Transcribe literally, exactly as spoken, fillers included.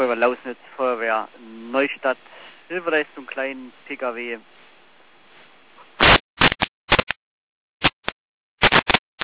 Feuerwehr Lausnitz, Feuerwehr Neustadt, Hilfeleistung kleinen P K W